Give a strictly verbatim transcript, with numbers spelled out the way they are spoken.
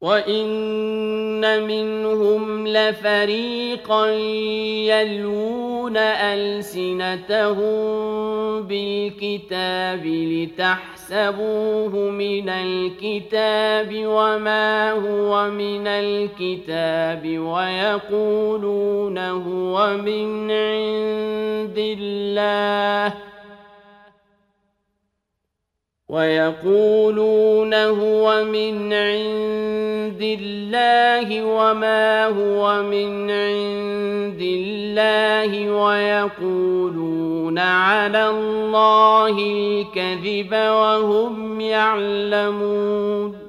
وَإِنَّ مِنْهُمْ لَفَرِيقًا يَلْوُونَ أَلْسِنَتَهُم بِالْكِتَابِ لِتَحْسَبُوهُ مِنَ الْكِتَابِ وَمَا هُوَ مِنَ الْكِتَابِ وَيَقُولُونَ هُوَ مِنْ عِندِ اللَّهِ وَيَقُولُونَ هُوَ مِنْ عِندِ اللَّهِ وَمَا هُوَ مِنْ عِندِ اللَّهِ وَيَقُولُونَ عَلَى اللَّهِ الْكَذِبَ وَهُمْ يَعْلَمُونَ